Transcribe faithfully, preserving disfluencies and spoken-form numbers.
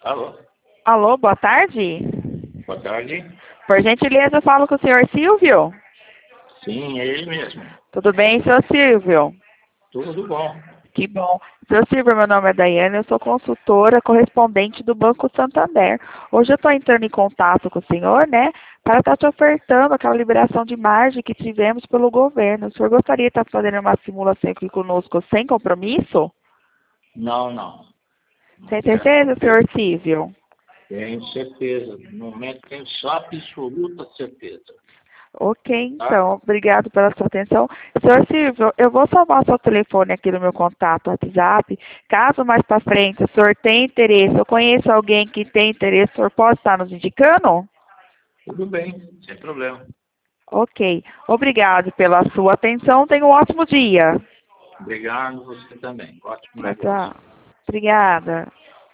Alô? Alô, boa tarde. Boa tarde. Por gentileza, eu falo com o senhor Silvio. Sim, é ele mesmo. Tudo bem, senhor Silvio? Tudo bom. Que bom. Senhor Silvio, meu nome é Daiane, eu sou consultora correspondente do Banco Santander. Hoje eu estou entrando em contato com o senhor, né, para estar te ofertando aquela liberação de margem que tivemos pelo governo. O senhor gostaria de estar fazendo uma simulação aqui conosco sem compromisso? Não, não. Não Tem quero certeza, senhor certeza. Silvio? Tenho certeza. No momento tenho só absoluta certeza. Ok, Tá? então, obrigado pela sua atenção. Senhor Silvio, eu vou salvar seu telefone aqui no meu contato WhatsApp. Caso mais para frente o senhor tenha interesse, eu conheço alguém que tem interesse, o senhor pode estar nos indicando? Tudo bem, sem problema. Ok, obrigado pela sua atenção. Tenha um ótimo dia. Obrigado, você também. Ótimo Tchau, tchau. negócio. Obrigada.